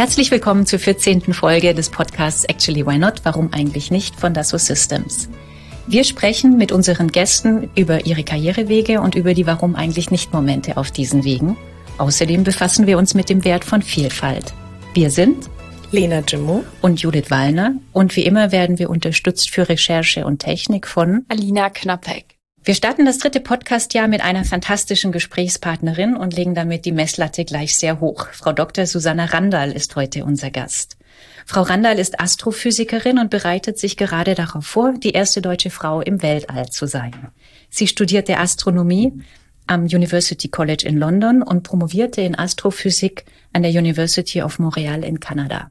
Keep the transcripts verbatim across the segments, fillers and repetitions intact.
Herzlich willkommen zur vierzehnten Folge des Podcasts Actually Why Not? Warum eigentlich nicht? Von Dassault Systems. Wir sprechen mit unseren Gästen über ihre Karrierewege und über die Warum eigentlich nicht Momente auf diesen Wegen. Außerdem befassen wir uns mit dem Wert von Vielfalt. Wir sind Lena Jimmo und Judith Wallner und wie immer werden wir unterstützt für Recherche und Technik von Alina Knappek. Wir starten das dritte Podcastjahr mit einer fantastischen Gesprächspartnerin und legen damit die Messlatte gleich sehr hoch. Frau Doktor Susanna Randall ist heute unser Gast. Frau Randall ist Astrophysikerin und bereitet sich gerade darauf vor, die erste deutsche Frau im Weltall zu sein. Sie studierte Astronomie am University College in London und promovierte in Astrophysik an der University of Montreal in Kanada.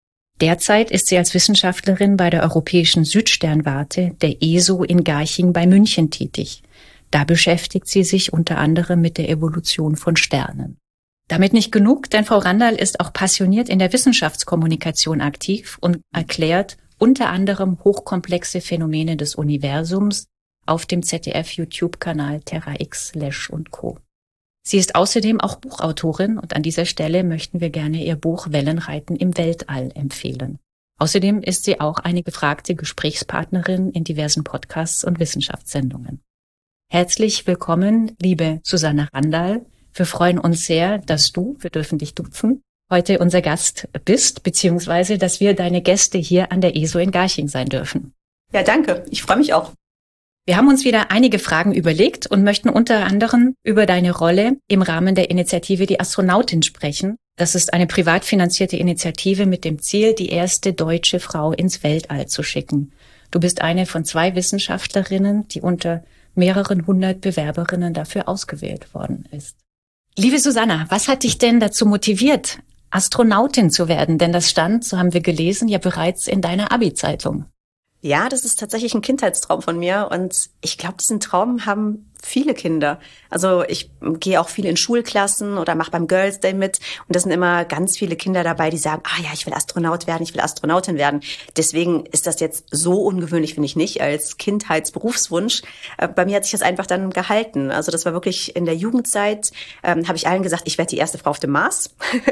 Derzeit ist sie als Wissenschaftlerin bei der Europäischen Südsternwarte, der E S O in Garching bei München tätig. Da beschäftigt sie sich unter anderem mit der Evolution von Sternen. Damit nicht genug, denn Frau Randall ist auch passioniert in der Wissenschaftskommunikation aktiv und erklärt unter anderem hochkomplexe Phänomene des Universums auf dem Z D F-YouTube-Kanal Terra X, Lesch und Co. Sie ist außerdem auch Buchautorin und an dieser Stelle möchten wir gerne ihr Buch Wellenreiten im Weltall empfehlen. Außerdem ist sie auch eine gefragte Gesprächspartnerin in diversen Podcasts und Wissenschaftssendungen. Herzlich willkommen, liebe Susanna Randall. Wir freuen uns sehr, dass du, wir dürfen dich duzen, heute unser Gast bist, beziehungsweise dass wir deine Gäste hier an der E S O in Garching sein dürfen. Ja, danke. Ich freue mich auch. Wir haben uns wieder einige Fragen überlegt und möchten unter anderem über deine Rolle im Rahmen der Initiative Die Astronautin sprechen. Das ist eine privat finanzierte Initiative mit dem Ziel, die erste deutsche Frau ins Weltall zu schicken. Du bist eine von zwei Wissenschaftlerinnen, die unter mehreren hundert Bewerberinnen dafür ausgewählt worden ist. Liebe Susanna, was hat dich denn dazu motiviert, Astronautin zu werden? Denn das stand, so haben wir gelesen, ja bereits in deiner Abi-Zeitung. Ja, das ist tatsächlich ein Kindheitstraum von mir und ich glaube, diesen Traum haben viele Kinder. Also ich gehe auch viel in Schulklassen oder mache beim Girls Day mit und da sind immer ganz viele Kinder dabei, die sagen, ah ja, ich will Astronaut werden, ich will Astronautin werden. Deswegen ist das jetzt so ungewöhnlich, finde ich nicht, als Kindheitsberufswunsch. Bei mir hat sich das einfach dann gehalten. Also das war wirklich in der Jugendzeit, ähm, habe ich allen gesagt, ich werde die erste Frau auf dem Mars.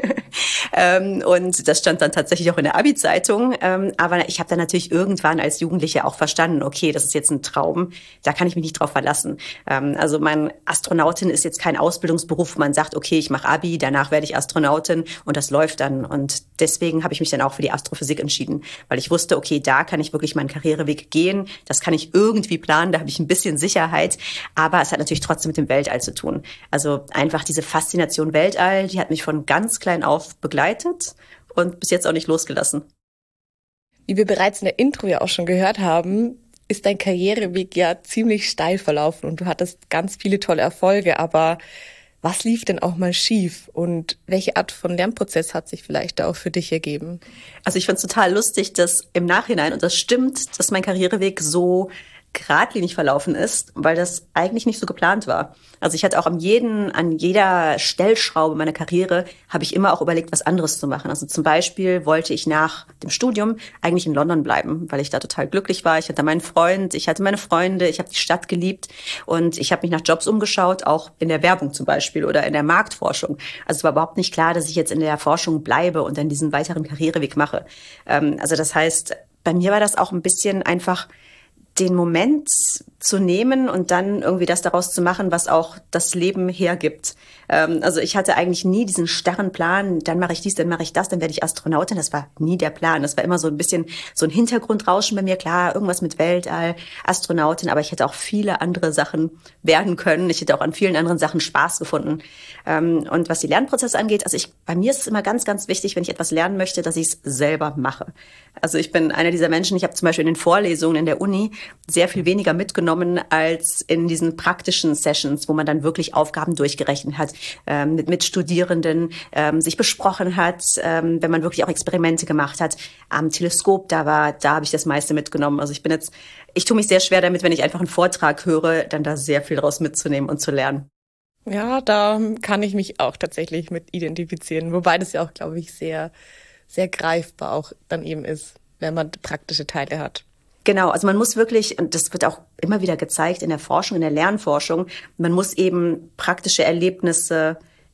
ähm, und das stand dann tatsächlich auch in der Abi-Zeitung. Ähm, aber ich habe dann natürlich irgendwann als Jugendliche auch verstanden, okay, das ist jetzt ein Traum, da kann ich mich nicht drauf verlassen. Also mein Astronautin ist jetzt kein Ausbildungsberuf, wo man sagt, okay, ich mache Abi, danach werde ich Astronautin und das läuft dann. Und deswegen habe ich mich dann auch für die Astrophysik entschieden, weil ich wusste, okay, da kann ich wirklich meinen Karriereweg gehen, das kann ich irgendwie planen, da habe ich ein bisschen Sicherheit, aber es hat natürlich trotzdem mit dem Weltall zu tun. Also einfach diese Faszination Weltall, die hat mich von ganz klein auf begleitet und bis jetzt auch nicht losgelassen. Wie wir bereits in der Intro ja auch schon gehört haben, ist dein Karriereweg ja ziemlich steil verlaufen und du hattest ganz viele tolle Erfolge, aber was lief denn auch mal schief und welche Art von Lernprozess hat sich vielleicht da auch für dich ergeben? Also ich finde es total lustig, dass im Nachhinein, und das stimmt, dass mein Karriereweg so geradlinig verlaufen ist, weil das eigentlich nicht so geplant war. Also ich hatte auch an jeden, an jeder Stellschraube meiner Karriere habe ich immer auch überlegt, was anderes zu machen. Also zum Beispiel wollte ich nach dem Studium eigentlich in London bleiben, weil ich da total glücklich war. Ich hatte meinen Freund, ich hatte meine Freunde, ich habe die Stadt geliebt und ich habe mich nach Jobs umgeschaut, auch in der Werbung zum Beispiel oder in der Marktforschung. Also es war überhaupt nicht klar, dass ich jetzt in der Forschung bleibe und dann diesen weiteren Karriereweg mache. Also das heißt, bei mir war das auch ein bisschen einfach den Moment zu nehmen und dann irgendwie das daraus zu machen, was auch das Leben hergibt. Ähm, also ich hatte eigentlich nie diesen starren Plan, dann mache ich dies, dann mache ich das, dann werde ich Astronautin. Das war nie der Plan. Das war immer so ein bisschen so ein Hintergrundrauschen bei mir. Klar, irgendwas mit Weltall, Astronautin, aber ich hätte auch viele andere Sachen werden können. Ich hätte auch an vielen anderen Sachen Spaß gefunden. Ähm, und was die Lernprozesse angeht, also ich, bei mir ist es immer ganz, ganz wichtig, wenn ich etwas lernen möchte, dass ich es selber mache. Also ich bin einer dieser Menschen, ich habe zum Beispiel in den Vorlesungen in der Uni sehr viel weniger mitgenommen als in diesen praktischen Sessions, wo man dann wirklich Aufgaben durchgerechnet hat, ähm, mit, mit Studierenden ähm, sich besprochen hat, ähm, wenn man wirklich auch Experimente gemacht hat. Am Teleskop, da war, da habe ich das meiste mitgenommen. Also ich bin jetzt, ich tue mich sehr schwer damit, wenn ich einfach einen Vortrag höre, dann da sehr viel draus mitzunehmen und zu lernen. Ja, da kann ich mich auch tatsächlich mit identifizieren, wobei das ja auch, glaube ich, sehr, sehr greifbar auch dann eben ist, wenn man praktische Teile hat. Genau, also man muss wirklich, und das wird auch immer wieder gezeigt in der Forschung, in der Lernforschung, man muss eben praktische Erlebnisse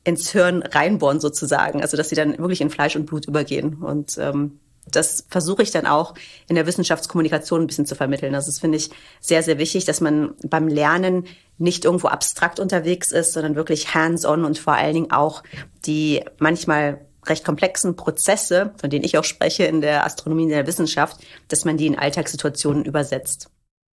ins Hirn reinbohren sozusagen. Also dass sie dann wirklich in Fleisch und Blut übergehen. Und ähm, das versuche ich dann auch in der Wissenschaftskommunikation ein bisschen zu vermitteln. Also das finde ich sehr, sehr wichtig, dass man beim Lernen nicht irgendwo abstrakt unterwegs ist, sondern wirklich hands-on und vor allen Dingen auch die manchmal recht komplexen Prozesse, von denen ich auch spreche in der Astronomie, in der Wissenschaft, dass man die in Alltagssituationen übersetzt.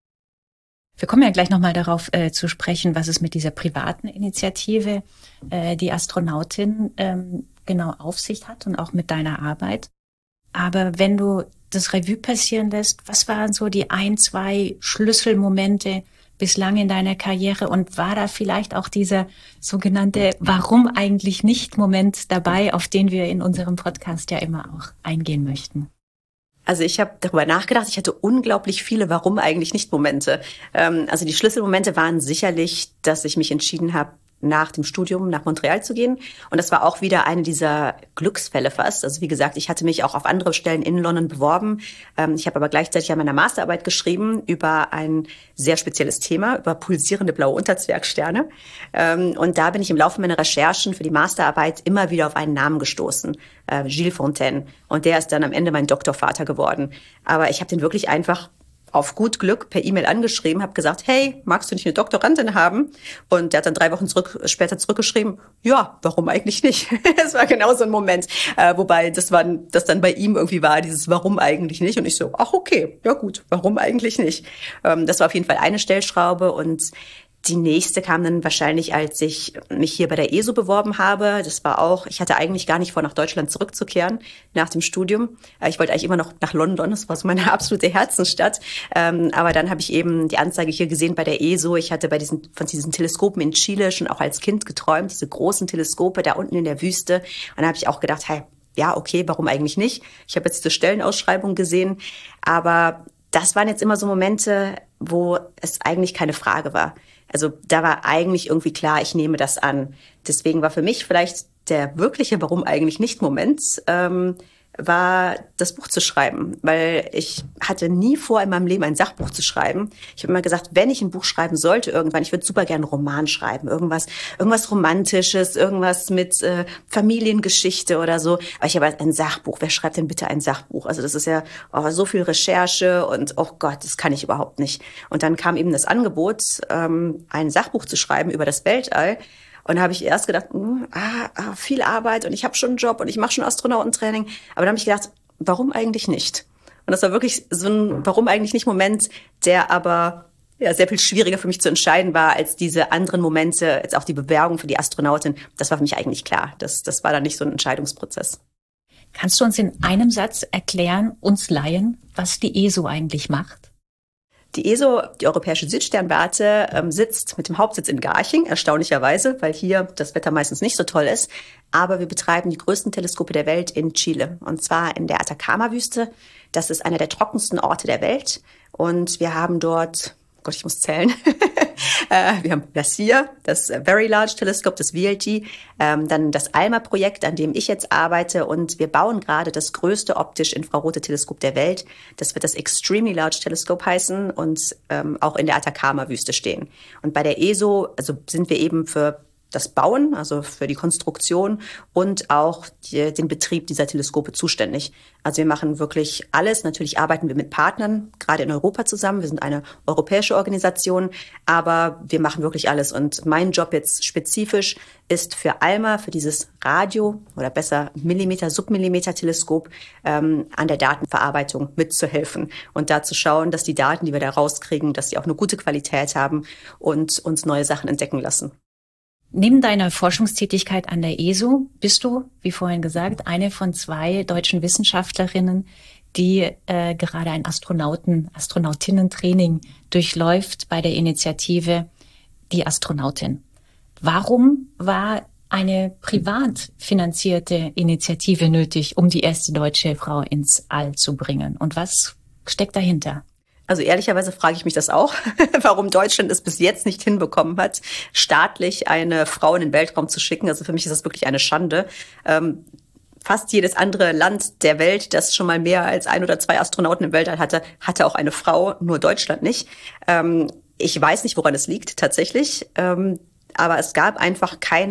Wir kommen ja gleich nochmal darauf äh, zu sprechen, was es mit dieser privaten Initiative, äh, die Astronautin, ähm, genau auf sich hat und auch mit deiner Arbeit. Aber wenn du das Revue passieren lässt, was waren so die ein, zwei Schlüsselmomente bislang in deiner Karriere und war da vielleicht auch dieser sogenannte Warum eigentlich nicht Moment dabei, auf den wir in unserem Podcast ja immer auch eingehen möchten? Also ich habe darüber nachgedacht, ich hatte unglaublich viele Warum eigentlich nicht Momente. Ähm, also die Schlüsselmomente waren sicherlich, dass ich mich entschieden habe, nach dem Studium nach Montreal zu gehen. Und das war auch wieder eine dieser Glücksfälle fast. Also wie gesagt, ich hatte mich auch auf andere Stellen in London beworben. Ähm, ich habe aber gleichzeitig an meiner Masterarbeit geschrieben über ein sehr spezielles Thema, über pulsierende blaue Unterzwergsterne. Ähm, und da bin ich im Laufe meiner Recherchen für die Masterarbeit immer wieder auf einen Namen gestoßen, äh, Gilles Fontaine. Und der ist dann am Ende mein Doktorvater geworden. Aber ich habe den wirklich einfach auf gut Glück per E-Mail angeschrieben, habe gesagt, hey, magst du nicht eine Doktorandin haben? Und der hat dann drei Wochen zurück, später zurückgeschrieben, ja, warum eigentlich nicht? Es war genau so ein Moment, äh, wobei das, war, das dann bei ihm irgendwie war, dieses Warum eigentlich nicht? Und ich so, ach okay, ja gut, warum eigentlich nicht? Ähm, das war auf jeden Fall eine Stellschraube und die nächste kam dann wahrscheinlich, als ich mich hier bei der E S O beworben habe. Das war auch, ich hatte eigentlich gar nicht vor, nach Deutschland zurückzukehren nach dem Studium. Ich wollte eigentlich immer noch nach London, das war so meine absolute Herzensstadt. Aber dann habe ich eben die Anzeige hier gesehen bei der E S O. Ich hatte bei diesen, von diesen Teleskopen in Chile schon auch als Kind geträumt, diese großen Teleskope da unten in der Wüste. Und da habe ich auch gedacht, hey, ja, okay, warum eigentlich nicht? Ich habe jetzt diese Stellenausschreibung gesehen, aber das waren jetzt immer so Momente, wo es eigentlich keine Frage war. Also da war eigentlich irgendwie klar, ich nehme das an. Deswegen war für mich vielleicht der wirkliche Warum eigentlich nicht Moment, ähm, war das Buch zu schreiben. Weil ich hatte nie vor, in meinem Leben ein Sachbuch zu schreiben. Ich habe immer gesagt, wenn ich ein Buch schreiben sollte irgendwann, ich würde super gerne einen Roman schreiben. Irgendwas irgendwas Romantisches, irgendwas mit äh, Familiengeschichte oder so. Aber ich habe halt ein Sachbuch. Wer schreibt denn bitte ein Sachbuch? Also das ist ja oh, so viel Recherche und oh Gott, das kann ich überhaupt nicht. Und dann kam eben das Angebot, ähm, ein Sachbuch zu schreiben über das Weltall. Und da habe ich erst gedacht, mh, ah, ah, viel Arbeit und ich habe schon einen Job und ich mache schon Astronautentraining. Aber dann habe ich gedacht, warum eigentlich nicht? Und das war wirklich so ein Warum eigentlich nicht Moment, der aber ja sehr viel schwieriger für mich zu entscheiden war als diese anderen Momente, jetzt auch die Bewerbung für die Astronautin. Das war für mich eigentlich klar. Das, das war dann nicht so ein Entscheidungsprozess. Kannst du uns in einem Satz erklären, uns Laien, was die E S O eigentlich macht? Die E S O, die Europäische Südsternwarte, ähm, sitzt mit dem Hauptsitz in Garching, erstaunlicherweise, weil hier das Wetter meistens nicht so toll ist. Aber wir betreiben die größten Teleskope der Welt in Chile, und zwar in der Atacama-Wüste. Das ist einer der trockensten Orte der Welt. Und wir haben dort, oh Gott, ich muss zählen, wir haben das hier, das Very Large Telescope, das V L T, dann das ALMA-Projekt, an dem ich jetzt arbeite, und wir bauen gerade das größte optisch-infrarote Teleskop der Welt. Das wird das Extremely Large Telescope heißen und ähm, auch in der Atacama-Wüste stehen. Und bei der E S O also sind wir eben für das Bauen, also für die Konstruktion und auch die, den Betrieb dieser Teleskope zuständig. Also wir machen wirklich alles. Natürlich arbeiten wir mit Partnern, gerade in Europa zusammen. Wir sind eine europäische Organisation, aber wir machen wirklich alles. Und mein Job jetzt spezifisch ist für ALMA, für dieses Radio oder besser Millimeter, Submillimeter-Teleskop ähm, an der Datenverarbeitung mitzuhelfen und da zu schauen, dass die Daten, die wir da rauskriegen, dass die auch eine gute Qualität haben und uns neue Sachen entdecken lassen. Neben deiner Forschungstätigkeit an der E S O bist du, wie vorhin gesagt, eine von zwei deutschen Wissenschaftlerinnen, die äh, gerade ein Astronauten, Astronautinnen-Training durchläuft bei der Initiative Die Astronautin. Warum war eine privat finanzierte Initiative nötig, um die erste deutsche Frau ins All zu bringen? Und was steckt dahinter? Also ehrlicherweise frage ich mich das auch, warum Deutschland es bis jetzt nicht hinbekommen hat, staatlich eine Frau in den Weltraum zu schicken. Also für mich ist das wirklich eine Schande. Ähm, fast jedes andere Land der Welt, das schon mal mehr als ein oder zwei Astronauten im Weltall hatte, hatte auch eine Frau, nur Deutschland nicht. Ähm, ich weiß nicht, woran es liegt tatsächlich. Ähm, aber es gab einfach keine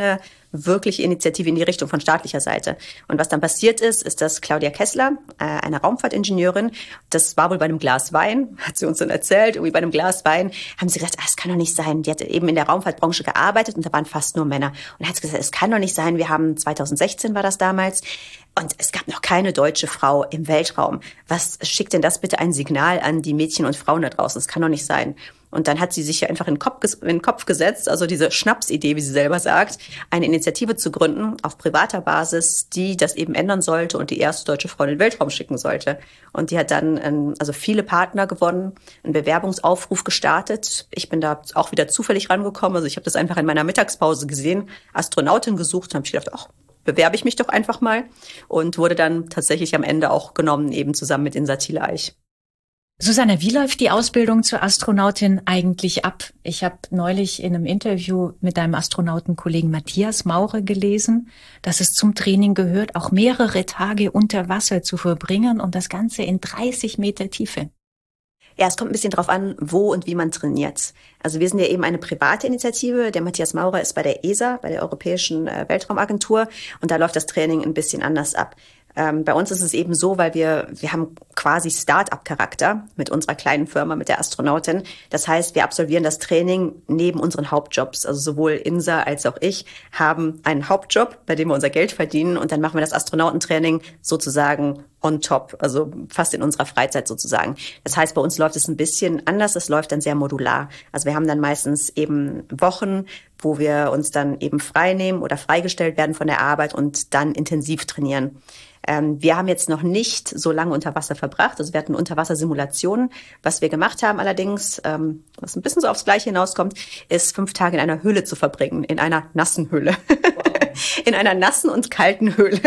wirkliche Initiative in die Richtung von staatlicher Seite. Und was dann passiert ist, ist, dass Claudia Kessler, äh, eine Raumfahrtingenieurin, das war wohl bei einem Glas Wein, hat sie uns dann erzählt, irgendwie bei einem Glas Wein, haben sie gesagt, ah, es kann doch nicht sein. Die hat eben in der Raumfahrtbranche gearbeitet und da waren fast nur Männer. Und dann hat sie gesagt, es kann doch nicht sein, wir haben zweitausendsechzehn war das damals, und es gab noch keine deutsche Frau im Weltraum. Was schickt denn das bitte ein Signal an die Mädchen und Frauen da draußen? Das kann doch nicht sein. Und dann hat sie sich ja einfach in den Kopf, in den Kopf gesetzt, also diese Schnapsidee, wie sie selber sagt, eine Initiative zu gründen auf privater Basis, die das eben ändern sollte und die erste deutsche Frau in den Weltraum schicken sollte. Und die hat dann also viele Partner gewonnen, einen Bewerbungsaufruf gestartet. Ich bin da auch wieder zufällig rangekommen. Also ich habe das einfach in meiner Mittagspause gesehen, Astronautin gesucht, und habe ich gedacht, ach, bewerbe ich mich doch einfach mal, und wurde dann tatsächlich am Ende auch genommen, eben zusammen mit Insa Thiele-Eich. Susanna, wie läuft die Ausbildung zur Astronautin eigentlich ab? Ich habe neulich in einem Interview mit deinem Astronautenkollegen Matthias Maurer gelesen, dass es zum Training gehört, auch mehrere Tage unter Wasser zu verbringen, und das Ganze in dreißig Meter Tiefe. Ja, es kommt ein bisschen drauf an, wo und wie man trainiert. Also wir sind ja eben eine private Initiative. Der Matthias Maurer ist bei der E S A, bei der Europäischen Weltraumagentur, und da läuft das Training ein bisschen anders ab. Ähm, bei uns ist es eben so, weil wir, wir haben quasi Start-up-Charakter mit unserer kleinen Firma, mit der Astronautin. Das heißt, wir absolvieren das Training neben unseren Hauptjobs. Also sowohl Insa als auch ich haben einen Hauptjob, bei dem wir unser Geld verdienen, und dann machen wir das Astronautentraining sozusagen on top, also fast in unserer Freizeit sozusagen. Das heißt, bei uns läuft es ein bisschen anders, es läuft dann sehr modular. Also wir haben dann meistens eben Wochen, wo wir uns dann eben frei nehmen oder freigestellt werden von der Arbeit und dann intensiv trainieren. Ähm, wir haben jetzt noch nicht so lange unter Wasser verbracht, also wir hatten Unterwassersimulationen. Was wir gemacht haben allerdings, ähm, was ein bisschen so aufs Gleiche hinauskommt, ist fünf Tage in einer Höhle zu verbringen, in einer nassen Höhle. Wow. In einer nassen und kalten Höhle.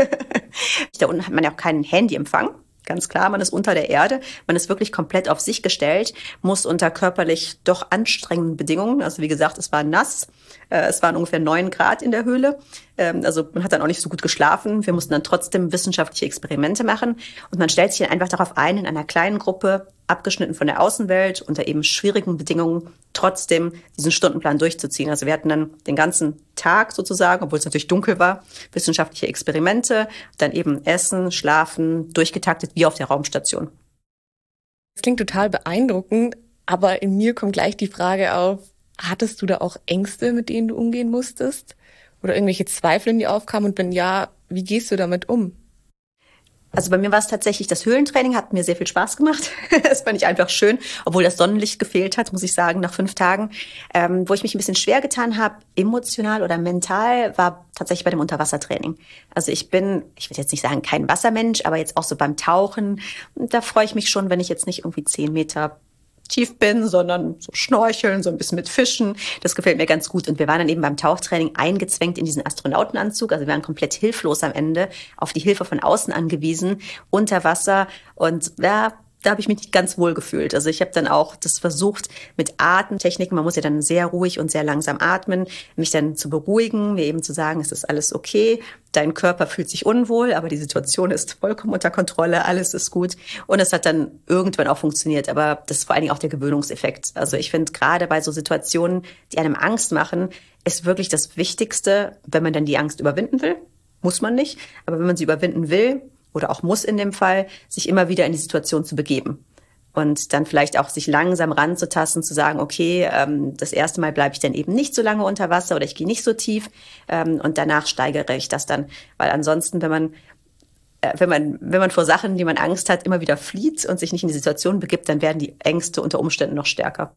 Da unten hat man ja auch keinen Handyempfang. Ganz klar, man ist unter der Erde, man ist wirklich komplett auf sich gestellt, muss unter körperlich doch anstrengenden Bedingungen, also wie gesagt, es war nass, äh, es waren ungefähr neun Grad in der Höhle, ähm, also man hat dann auch nicht so gut geschlafen, wir mussten dann trotzdem wissenschaftliche Experimente machen, und man stellt sich dann einfach darauf ein, in einer kleinen Gruppe, abgeschnitten von der Außenwelt, unter eben schwierigen Bedingungen, trotzdem diesen Stundenplan durchzuziehen. Also wir hatten dann den ganzen Tag sozusagen, obwohl es natürlich dunkel war, wissenschaftliche Experimente, dann eben Essen, Schlafen, durchgetaktet wie auf der Raumstation. Das klingt total beeindruckend, aber in mir kommt gleich die Frage auf, hattest du da auch Ängste, mit denen du umgehen musstest? Oder irgendwelche Zweifel, die aufkamen? Und wenn ja, wie gehst du damit um? Also bei mir war es tatsächlich, das Höhlentraining hat mir sehr viel Spaß gemacht. Das fand ich einfach schön, obwohl das Sonnenlicht gefehlt hat, muss ich sagen, nach fünf Tagen. Ähm, wo ich mich ein bisschen schwer getan habe, emotional oder mental, war tatsächlich bei dem Unterwassertraining. Also ich bin, ich würde jetzt nicht sagen kein Wassermensch, aber jetzt auch so beim Tauchen, da freue ich mich schon, wenn ich jetzt nicht irgendwie zehn Meter tief bin, sondern so schnorcheln, so ein bisschen mit Fischen. Das gefällt mir ganz gut. Und wir waren dann eben beim Tauchtraining eingezwängt in diesen Astronautenanzug. Also wir waren komplett hilflos am Ende, auf die Hilfe von außen angewiesen, unter Wasser. Und ja, da habe ich mich nicht ganz wohl gefühlt. Also ich habe dann auch das versucht mit Atemtechniken. Man muss ja dann sehr ruhig und sehr langsam atmen, mich dann zu beruhigen, mir eben zu sagen, es ist alles okay. Dein Körper fühlt sich unwohl, aber die Situation ist vollkommen unter Kontrolle, alles ist gut. Und es hat dann irgendwann auch funktioniert. Aber das ist vor allen Dingen auch der Gewöhnungseffekt. Also ich finde, gerade bei so Situationen, die einem Angst machen, ist wirklich das Wichtigste, wenn man dann die Angst überwinden will. Muss man nicht. Aber wenn man sie überwinden will, oder auch muss in dem Fall, sich immer wieder in die Situation zu begeben. Und dann vielleicht auch sich langsam ranzutasten, zu sagen, okay, ähm, das erste Mal bleibe ich dann eben nicht so lange unter Wasser oder ich gehe nicht so tief, ähm, und danach steigere ich das dann. Weil ansonsten, wenn man, äh, wenn man, wenn man vor Sachen, die man Angst hat, immer wieder flieht und sich nicht in die Situation begibt, dann werden die Ängste unter Umständen noch stärker.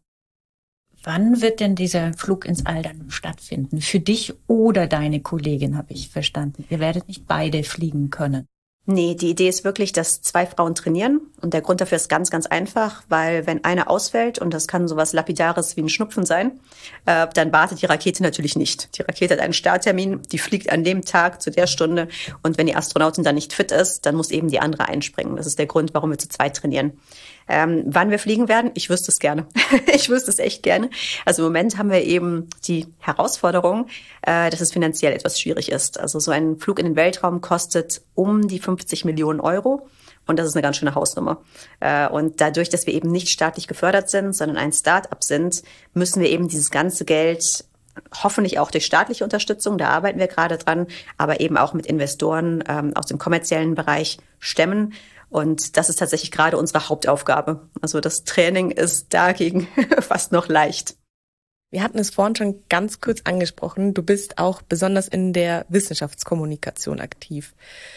Wann wird denn dieser Flug ins All dann stattfinden? Für dich oder deine Kollegin, habe ich verstanden. Ihr werdet nicht beide fliegen können. Nee, die Idee ist wirklich, dass zwei Frauen trainieren. Und der Grund dafür ist ganz, ganz einfach, weil wenn eine ausfällt, und das kann sowas Lapidares wie ein Schnupfen sein, äh, dann wartet die Rakete natürlich nicht. Die Rakete hat einen Starttermin, die fliegt an dem Tag zu der Stunde. Und wenn die Astronautin dann nicht fit ist, dann muss eben die andere einspringen. Das ist der Grund, warum wir zu zweit trainieren. Ähm, wann wir fliegen werden, ich wüsste es gerne. Ich wüsste es echt gerne. Also im Moment haben wir eben die Herausforderung, äh, dass es finanziell etwas schwierig ist. Also so ein Flug in den Weltraum kostet um die fünfzig Millionen Euro. Und das ist eine ganz schöne Hausnummer. Äh, und dadurch, dass wir eben nicht staatlich gefördert sind, sondern ein Start-up sind, müssen wir eben dieses ganze Geld hoffentlich auch durch staatliche Unterstützung, da arbeiten wir gerade dran, aber eben auch mit Investoren ähm, aus dem kommerziellen Bereich stemmen. Und das ist tatsächlich gerade unsere Hauptaufgabe. Also das Training ist dagegen fast noch leicht. Wir hatten es vorhin schon ganz kurz angesprochen. Du bist auch besonders in der Wissenschaftskommunikation aktiv.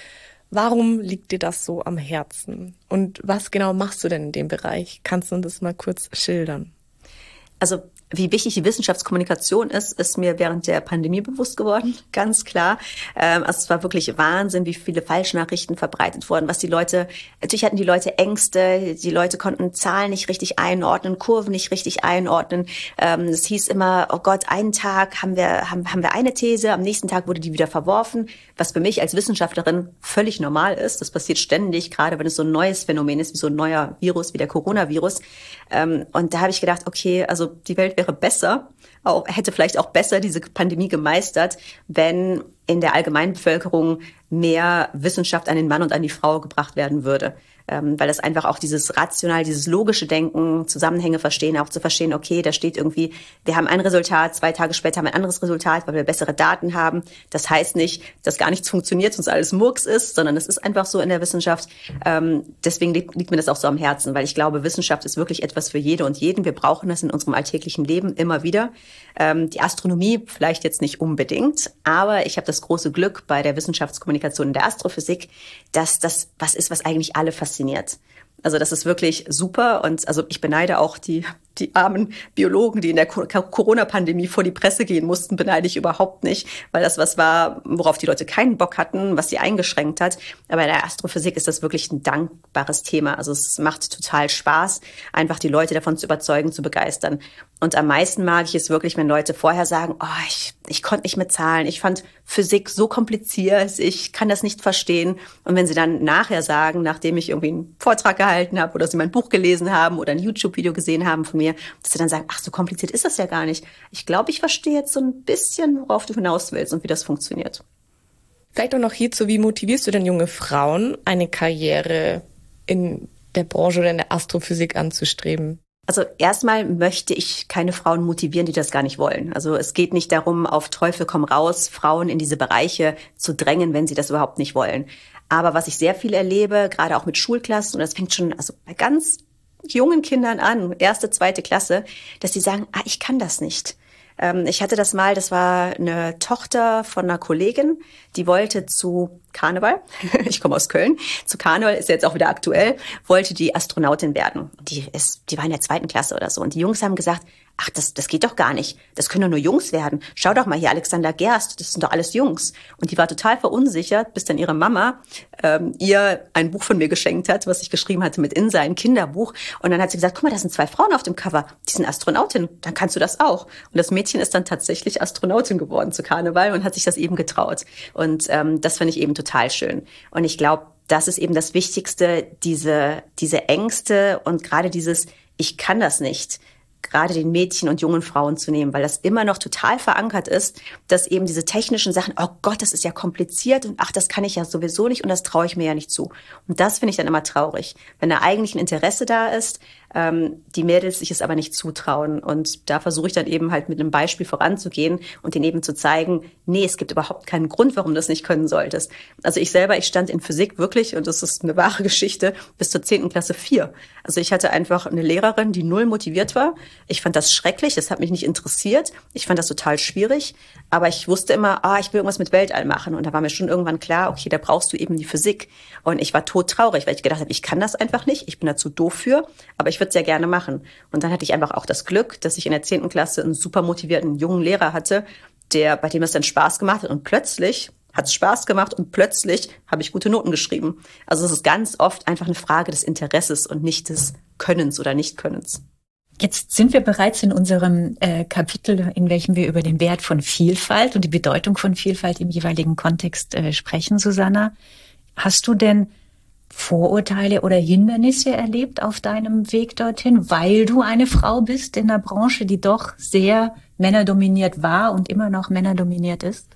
Warum liegt dir das so am Herzen? Und was genau machst du denn in dem Bereich? Kannst du uns das mal kurz schildern? Also wie wichtig die Wissenschaftskommunikation ist, ist mir während der Pandemie bewusst geworden, ganz klar. Ähm, also es war wirklich Wahnsinn, wie viele Falschnachrichten verbreitet wurden, was die Leute, natürlich hatten die Leute Ängste, die Leute konnten Zahlen nicht richtig einordnen, Kurven nicht richtig einordnen. Ähm, es hieß immer, oh Gott, einen Tag haben wir, haben, haben wir eine These, am nächsten Tag wurde die wieder verworfen, was für mich als Wissenschaftlerin völlig normal ist. Das passiert ständig, gerade wenn es so ein neues Phänomen ist, wie so ein neuer Virus, wie der Coronavirus. Ähm, und da habe ich gedacht, okay, also die Welt wäre besser, auch, hätte vielleicht auch besser diese Pandemie gemeistert, wenn in der allgemeinen Bevölkerung mehr Wissenschaft an den Mann und an die Frau gebracht werden würde. Ähm, weil das einfach auch dieses rational, dieses logische Denken, Zusammenhänge verstehen, auch zu verstehen, okay, da steht irgendwie, wir haben ein Resultat, zwei Tage später haben wir ein anderes Resultat, weil wir bessere Daten haben. Das heißt nicht, dass gar nichts funktioniert, sonst alles Murks ist, sondern es ist einfach so in der Wissenschaft. Ähm, deswegen liegt, liegt mir das auch so am Herzen, weil ich glaube, Wissenschaft ist wirklich etwas für jede und jeden. Wir brauchen das in unserem alltäglichen Leben immer wieder. Ähm, die Astronomie vielleicht jetzt nicht unbedingt, aber ich habe das große Glück bei der Wissenschaftskommunikation in der Astrophysik, dass das was ist, was eigentlich alle fasziniert. Also das ist wirklich super und also ich beneide auch die die armen Biologen, die in der Corona-Pandemie vor die Presse gehen mussten, beneide ich überhaupt nicht, weil das was war, worauf die Leute keinen Bock hatten, was sie eingeschränkt hat. Aber in der Astrophysik ist das wirklich ein dankbares Thema. Also es macht total Spaß, einfach die Leute davon zu überzeugen, zu begeistern. Und am meisten mag ich es wirklich, wenn Leute vorher sagen, oh, ich, ich konnte nicht mit Zahlen, ich fand Physik so kompliziert, ich kann das nicht verstehen. Und wenn sie dann nachher sagen, nachdem ich irgendwie einen Vortrag gehalten habe oder sie mein Buch gelesen haben oder ein YouTube-Video gesehen haben von mir, dass sie dann sagen, ach, so kompliziert ist das ja gar nicht. Ich glaube, ich verstehe jetzt so ein bisschen, worauf du hinaus willst und wie das funktioniert. Vielleicht auch noch hierzu, wie motivierst du denn junge Frauen, eine Karriere in der Branche oder in der Astrophysik anzustreben? Also erstmal möchte ich keine Frauen motivieren, die das gar nicht wollen. Also es geht nicht darum, auf Teufel komm raus, Frauen in diese Bereiche zu drängen, wenn sie das überhaupt nicht wollen. Aber was ich sehr viel erlebe, gerade auch mit Schulklassen, und das fängt schon also bei ganz jungen Kindern an, erste, zweite Klasse, dass sie sagen, ah, ich kann das nicht. Ähm, ich hatte das mal, das war eine Tochter von einer Kollegin, die wollte zu Karneval, ich komme aus Köln, zu Karneval, ist jetzt auch wieder aktuell, wollte die Astronautin werden. Die ist, die war in der zweiten Klasse oder so. Und die Jungs haben gesagt, ach, das, das geht doch gar nicht. Das können doch nur Jungs werden. Schau doch mal hier, Alexander Gerst, das sind doch alles Jungs. Und die war total verunsichert, bis dann ihre Mama ähm, ihr ein Buch von mir geschenkt hat, was ich geschrieben hatte mit Insa, ein Kinderbuch. Und dann hat sie gesagt, guck mal, das sind zwei Frauen auf dem Cover, die sind Astronautin, dann kannst du das auch. Und das Mädchen ist dann tatsächlich Astronautin geworden zu Karneval und hat sich das eben getraut. Und ähm, das fand ich eben total schön. Und ich glaube, das ist eben das Wichtigste, diese, diese Ängste und gerade dieses, ich kann das nicht, gerade den Mädchen und jungen Frauen zu nehmen, weil das immer noch total verankert ist, dass eben diese technischen Sachen, oh Gott, das ist ja kompliziert und ach, das kann ich ja sowieso nicht und das traue ich mir ja nicht zu. Und das finde ich dann immer traurig, wenn da eigentlich ein Interesse da ist, ähm, die Mädels sich es aber nicht zutrauen. Und da versuche ich dann eben halt mit einem Beispiel voranzugehen und denen eben zu zeigen, nee, es gibt überhaupt keinen Grund, warum du das nicht können solltest. Also ich selber, ich stand in Physik wirklich, und das ist eine wahre Geschichte, bis zur zehnten Klasse vier. Also ich hatte einfach eine Lehrerin, die null motiviert war. Ich fand das schrecklich, das hat mich nicht interessiert. Ich fand das total schwierig, aber ich wusste immer, ah, ich will irgendwas mit Weltall machen. Und da war mir schon irgendwann klar, okay, da brauchst du eben die Physik. Und ich war todtraurig, weil ich gedacht habe, ich kann das einfach nicht, ich bin da zu doof für, aber ich würde es ja gerne machen. Und dann hatte ich einfach auch das Glück, dass ich in der zehnten Klasse einen super motivierten jungen Lehrer hatte, der, bei dem es dann Spaß gemacht hat. Und plötzlich hat es Spaß gemacht und plötzlich habe ich gute Noten geschrieben. Also es ist ganz oft einfach eine Frage des Interesses und nicht des Könnens oder Nichtkönnens. Jetzt sind wir bereits in unserem äh, Kapitel, in welchem wir über den Wert von Vielfalt und die Bedeutung von Vielfalt im jeweiligen Kontext äh, sprechen, Susanna. Hast du denn Vorurteile oder Hindernisse erlebt auf deinem Weg dorthin, weil du eine Frau bist in einer Branche, die doch sehr männerdominiert war und immer noch männerdominiert ist?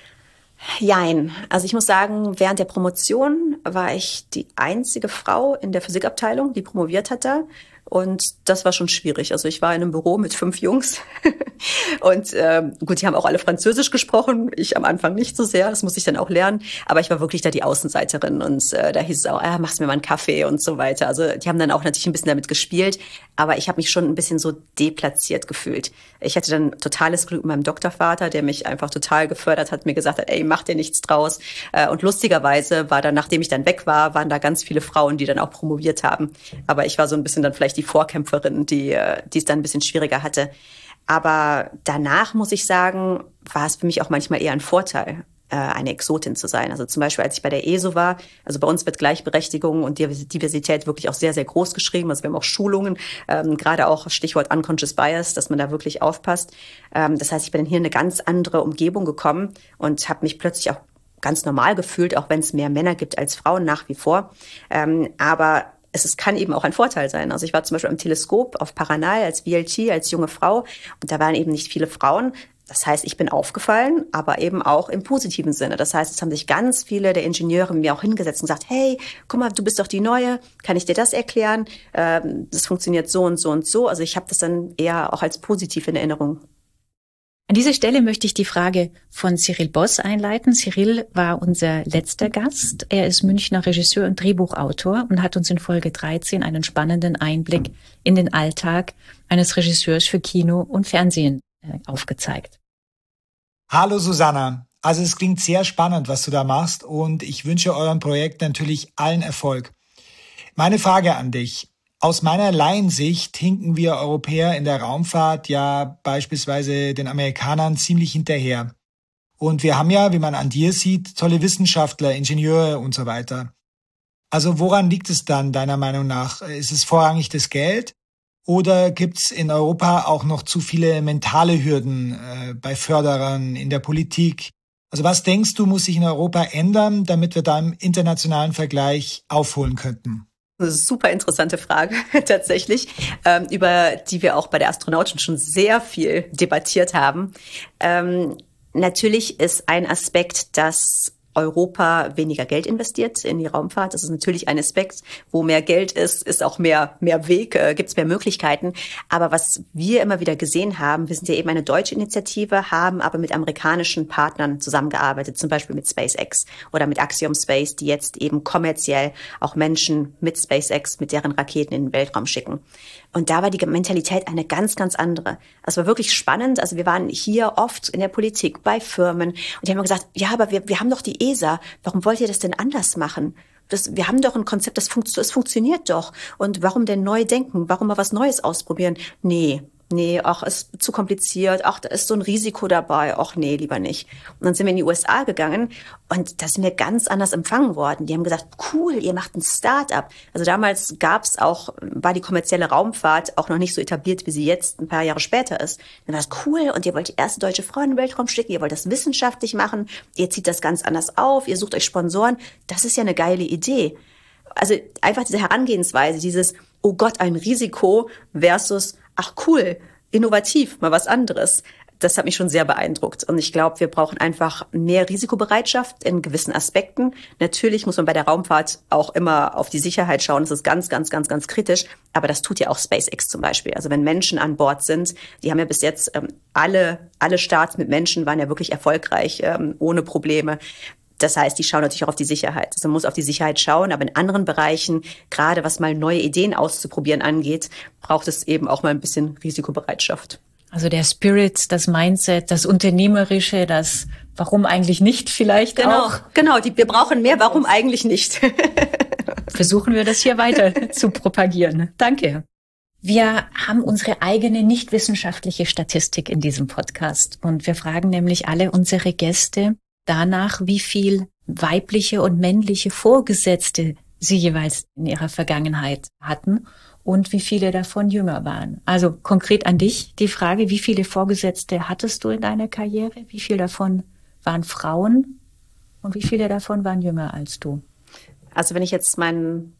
Jein. Also ich muss sagen, während der Promotion war ich die einzige Frau in der Physikabteilung, die promoviert hatte. Und das war schon schwierig. Also ich war in einem Büro mit fünf Jungs und äh, gut, die haben auch alle Französisch gesprochen. Ich am Anfang nicht so sehr, das musste ich dann auch lernen. Aber ich war wirklich da die Außenseiterin und äh, da hieß es auch, ah, machst mir mal einen Kaffee und so weiter. Also die haben dann auch natürlich ein bisschen damit gespielt, aber ich habe mich schon ein bisschen so deplatziert gefühlt. Ich hatte dann totales Glück mit meinem Doktorvater, der mich einfach total gefördert hat, mir gesagt hat, ey, mach dir nichts draus. Äh, und lustigerweise war dann, nachdem ich dann weg war, waren da ganz viele Frauen, die dann auch promoviert haben. Aber ich war so ein bisschen dann vielleicht die Vorkämpferin, die, die es dann ein bisschen schwieriger hatte. Aber danach, muss ich sagen, war es für mich auch manchmal eher ein Vorteil, eine Exotin zu sein. Also zum Beispiel, als ich bei der E S O war, also bei uns wird Gleichberechtigung und Diversität wirklich auch sehr, sehr groß geschrieben. Also wir haben auch Schulungen, ähm, gerade auch Stichwort Unconscious Bias, dass man da wirklich aufpasst. Ähm, das heißt, ich bin dann hier in eine ganz andere Umgebung gekommen und habe mich plötzlich auch ganz normal gefühlt, auch wenn es mehr Männer gibt als Frauen nach wie vor. Ähm, aber es ist, kann eben auch ein Vorteil sein. Also ich war zum Beispiel am Teleskop auf Paranal als V L T, als junge Frau und da waren eben nicht viele Frauen. Das heißt, ich bin aufgefallen, aber eben auch im positiven Sinne. Das heißt, es haben sich ganz viele der Ingenieure mir auch hingesetzt und gesagt, hey, guck mal, du bist doch die Neue, kann ich dir das erklären? Ähm, das funktioniert so und so und so. Also ich habe das dann eher auch als positiv in Erinnerung. An dieser Stelle möchte ich die Frage von Cyril Boss einleiten. Cyril war unser letzter Gast. Er ist Münchner Regisseur und Drehbuchautor und hat uns in Folge dreizehn einen spannenden Einblick in den Alltag eines Regisseurs für Kino und Fernsehen äh, aufgezeigt. Hallo Susanna. Also es klingt sehr spannend, was du da machst und ich wünsche eurem Projekt natürlich allen Erfolg. Meine Frage an dich. Aus meiner Laiensicht hinken wir Europäer in der Raumfahrt ja beispielsweise den Amerikanern ziemlich hinterher. Und wir haben ja, wie man an dir sieht, tolle Wissenschaftler, Ingenieure und so weiter. Also woran liegt es dann deiner Meinung nach? Ist es vorrangig das Geld? Oder gibt's in Europa auch noch zu viele mentale Hürden äh, bei Förderern, in der Politik? Also was denkst du, muss sich in Europa ändern, damit wir da im internationalen Vergleich aufholen könnten? Eine super interessante Frage tatsächlich, ähm, über die wir auch bei der Astronautin schon sehr viel debattiert haben. Ähm, natürlich ist ein Aspekt, dass Europa weniger Geld investiert in die Raumfahrt. Das ist natürlich ein Aspekt, wo mehr Geld ist, ist auch mehr mehr Weg, äh, gibt es mehr Möglichkeiten. Aber was wir immer wieder gesehen haben, wir sind ja eben eine deutsche Initiative, haben aber mit amerikanischen Partnern zusammengearbeitet, zum Beispiel mit SpaceX oder mit Axiom Space, die jetzt eben kommerziell auch Menschen mit SpaceX, mit deren Raketen in den Weltraum schicken. Und da war die Mentalität eine ganz, ganz andere. Es war wirklich spannend. Also wir waren hier oft in der Politik, bei Firmen und die haben immer gesagt, ja, aber wir, wir haben doch die E S A. Warum wollt ihr das denn anders machen? Das, wir haben doch ein Konzept, das, funkt, das funktioniert doch. Und warum denn neu denken? Warum mal was Neues ausprobieren? Nee, nee, ach, ist zu kompliziert. Ach, da ist so ein Risiko dabei. Ach, nee, lieber nicht. Und dann sind wir in die U S A gegangen und da sind wir ganz anders empfangen worden. Die haben gesagt, cool, ihr macht ein Start-up. Also damals gab's auch, war die kommerzielle Raumfahrt auch noch nicht so etabliert, wie sie jetzt ein paar Jahre später ist. Dann war es cool und ihr wollt die erste deutsche Frau in den Weltraum schicken, ihr wollt das wissenschaftlich machen, ihr zieht das ganz anders auf, ihr sucht euch Sponsoren. Das ist ja eine geile Idee. Also einfach diese Herangehensweise, dieses, oh Gott, ein Risiko versus, ach cool, innovativ, mal was anderes. Das hat mich schon sehr beeindruckt. Und ich glaube, wir brauchen einfach mehr Risikobereitschaft in gewissen Aspekten. Natürlich muss man bei der Raumfahrt auch immer auf die Sicherheit schauen. Das ist ganz, ganz, ganz, ganz kritisch. Aber das tut ja auch SpaceX zum Beispiel. Also wenn Menschen an Bord sind, die haben ja bis jetzt ähm, alle, alle Starts mit Menschen waren ja wirklich erfolgreich, ähm, ohne Probleme. Das heißt, die schauen natürlich auch auf die Sicherheit. Also man muss auf die Sicherheit schauen, aber in anderen Bereichen, gerade was mal neue Ideen auszuprobieren angeht, braucht es eben auch mal ein bisschen Risikobereitschaft. Also der Spirit, das Mindset, das Unternehmerische, das Warum eigentlich nicht vielleicht genau, auch. Genau, die, wir brauchen mehr Warum eigentlich nicht. Versuchen wir das hier weiter zu propagieren. Danke. Wir haben unsere eigene nicht wissenschaftliche Statistik in diesem Podcast und wir fragen nämlich alle unsere Gäste danach, wie viel weibliche und männliche Vorgesetzte sie jeweils in ihrer Vergangenheit hatten und wie viele davon jünger waren. Also konkret an dich die Frage, wie viele Vorgesetzte hattest du in deiner Karriere? Wie viele davon waren Frauen und wie viele davon waren jünger als du? Also wenn ich jetzt meinen,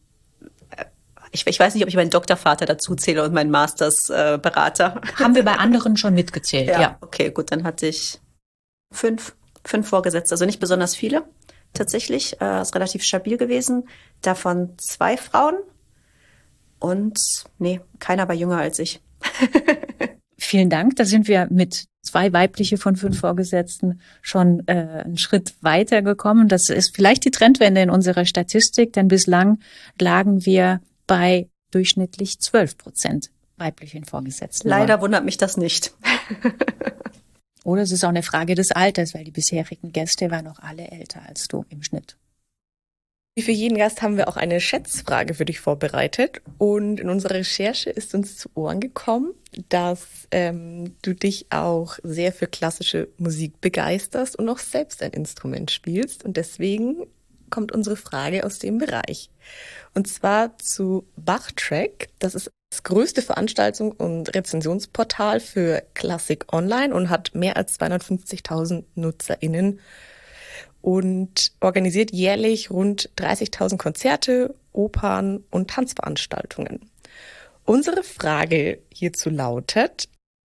ich, ich weiß nicht, ob ich meinen Doktorvater dazu zähle und meinen Mastersberater. Äh, Haben wir bei anderen schon mitgezählt, ja. ja. Okay, gut, dann hatte ich fünf, fünf Vorgesetzte, also nicht besonders viele tatsächlich, äh, ist relativ stabil gewesen. Davon zwei Frauen. Und nee, keiner war jünger als ich. Vielen Dank. Da sind wir mit zwei weibliche von fünf Vorgesetzten schon äh, einen Schritt weiter gekommen. Das ist vielleicht die Trendwende in unserer Statistik, denn bislang lagen wir bei durchschnittlich zwölf Prozent weiblichen Vorgesetzten. Leider wundert mich das nicht. Oder es ist auch eine Frage des Alters, weil die bisherigen Gäste waren auch alle älter als du im Schnitt. Wie für jeden Gast haben wir auch eine Schätzfrage für dich vorbereitet. Und in unserer Recherche ist uns zu Ohren gekommen, dass ähm, du dich auch sehr für klassische Musik begeisterst und auch selbst ein Instrument spielst. Und deswegen kommt unsere Frage aus dem Bereich. Und zwar zu Bachtrack. Das ist das größte Veranstaltung- und Rezensionsportal für Klassik online und hat mehr als zweihundertfünfzigtausend NutzerInnen und organisiert jährlich rund dreißigtausend Konzerte, Opern und Tanzveranstaltungen. Unsere Frage hierzu lautet: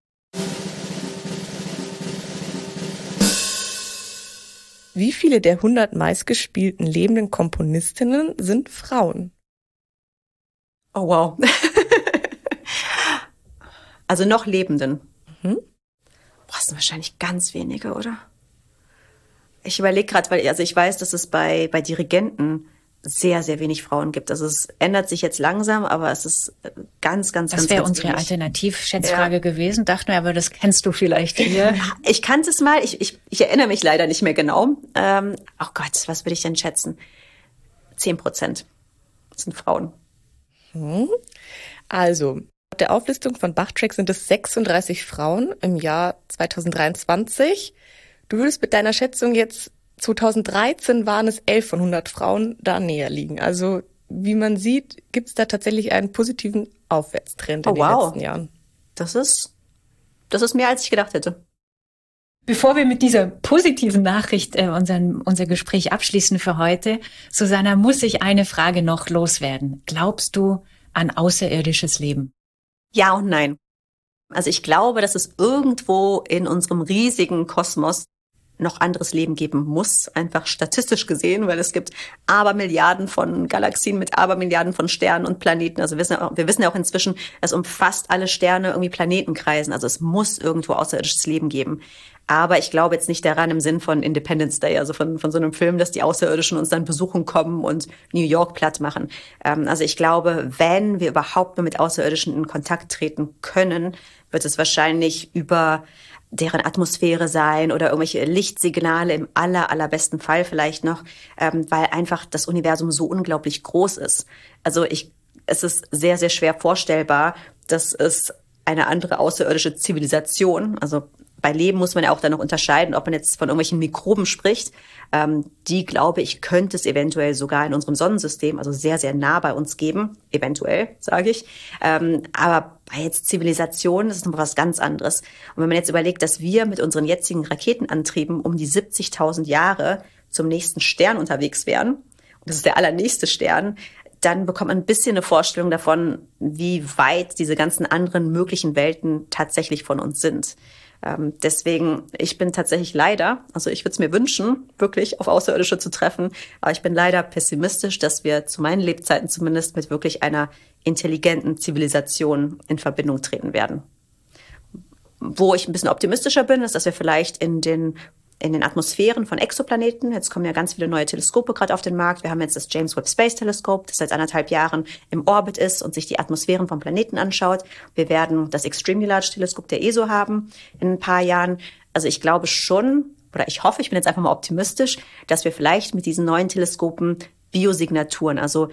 Wie viele der hundert meistgespielten lebenden Komponistinnen sind Frauen? Oh wow. Also noch Lebenden. Mhm. Boah, das sind wahrscheinlich ganz wenige, oder? Ich überlege gerade, weil also ich weiß, dass es bei, bei Dirigenten sehr, sehr wenig Frauen gibt. Also es ändert sich jetzt langsam, aber es ist ganz, ganz, das ganz, wäre ganz unsere wenig. Alternativschätzfrage ja. gewesen. Dachten wir, aber das kennst du vielleicht hier. Ich kannte es mal. Ich, ich, ich erinnere mich leider nicht mehr genau. Ähm, oh Gott, was würde ich denn schätzen? Zehn Prozent sind Frauen. Hm. Also, laut der Auflistung von Bachtrack sind es sechsunddreißig Frauen im Jahr zweitausenddreiundzwanzig. Du würdest mit deiner Schätzung jetzt, zweitausenddreizehn waren es elf von hundert Frauen, da näher liegen. Also wie man sieht, gibt es da tatsächlich einen positiven Aufwärtstrend in oh, den wow. letzten Jahren. Das ist, das ist mehr, als ich gedacht hätte. Bevor wir mit dieser positiven Nachricht äh, unseren, unser Gespräch abschließen für heute, Susanna, muss ich eine Frage noch loswerden. Glaubst du an außerirdisches Leben? Ja und nein. Also ich glaube, dass es irgendwo in unserem riesigen Kosmos noch anderes Leben geben muss, einfach statistisch gesehen, weil es gibt Abermilliarden von Galaxien mit Abermilliarden von Sternen und Planeten. Also wir wissen, wir wissen ja auch inzwischen, dass um fast alle Sterne irgendwie Planeten kreisen. Also es muss irgendwo außerirdisches Leben geben. Aber ich glaube jetzt nicht daran im Sinn von Independence Day, also von, von so einem Film, dass die Außerirdischen uns dann besuchen kommen und New York platt machen. Ähm, also ich glaube, wenn wir überhaupt nur mit Außerirdischen in Kontakt treten können, wird es wahrscheinlich über deren Atmosphäre sein oder irgendwelche Lichtsignale im aller, allerbesten Fall vielleicht noch, ähm, weil einfach das Universum so unglaublich groß ist. Also ich, es ist sehr, sehr schwer vorstellbar, dass es eine andere außerirdische Zivilisation, also bei Leben muss man ja auch dann noch unterscheiden, ob man jetzt von irgendwelchen Mikroben spricht. Ähm, die, glaube ich, könnte es eventuell sogar in unserem Sonnensystem, also sehr, sehr nah bei uns geben. Eventuell, sage ich. Ähm, aber bei jetzt Zivilisation, das ist noch was ganz anderes. Und wenn man jetzt überlegt, dass wir mit unseren jetzigen Raketenantrieben um die siebzigtausend Jahre zum nächsten Stern unterwegs wären, und das ist der allernächste Stern, dann bekommt man ein bisschen eine Vorstellung davon, wie weit diese ganzen anderen möglichen Welten tatsächlich von uns sind. Ähm, deswegen, ich bin tatsächlich leider, also ich würde es mir wünschen, wirklich auf Außerirdische zu treffen, aber ich bin leider pessimistisch, dass wir zu meinen Lebzeiten zumindest mit wirklich einer intelligenten Zivilisation in Verbindung treten werden. Wo ich ein bisschen optimistischer bin, ist, dass wir vielleicht in den in den Atmosphären von Exoplaneten, jetzt kommen ja ganz viele neue Teleskope gerade auf den Markt. Wir haben jetzt das James Webb Space Teleskop, das seit anderthalb Jahren im Orbit ist und sich die Atmosphären von Planeten anschaut. Wir werden das Extremely Large Teleskop der E S O haben in ein paar Jahren. Also ich glaube schon, oder ich hoffe, ich bin jetzt einfach mal optimistisch, dass wir vielleicht mit diesen neuen Teleskopen Biosignaturen, also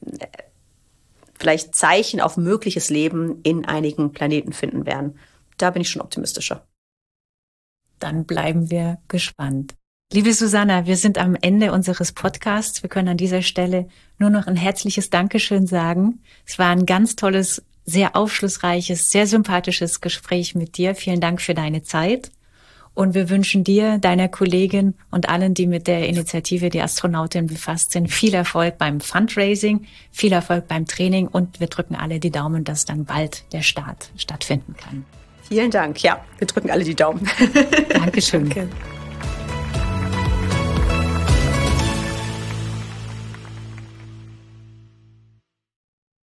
vielleicht Zeichen auf mögliches Leben in einigen Planeten finden werden. Da bin ich schon optimistischer. Dann bleiben wir gespannt. Liebe Susanna, wir sind am Ende unseres Podcasts. Wir können an dieser Stelle nur noch ein herzliches Dankeschön sagen. Es war ein ganz tolles, sehr aufschlussreiches, sehr sympathisches Gespräch mit dir. Vielen Dank für deine Zeit. Und wir wünschen dir, deiner Kollegin und allen, die mit der Initiative Die Astronautin befasst sind, viel Erfolg beim Fundraising, viel Erfolg beim Training und wir drücken alle die Daumen, dass dann bald der Start stattfinden kann. Vielen Dank. Ja, wir drücken alle die Daumen. Dankeschön. Danke.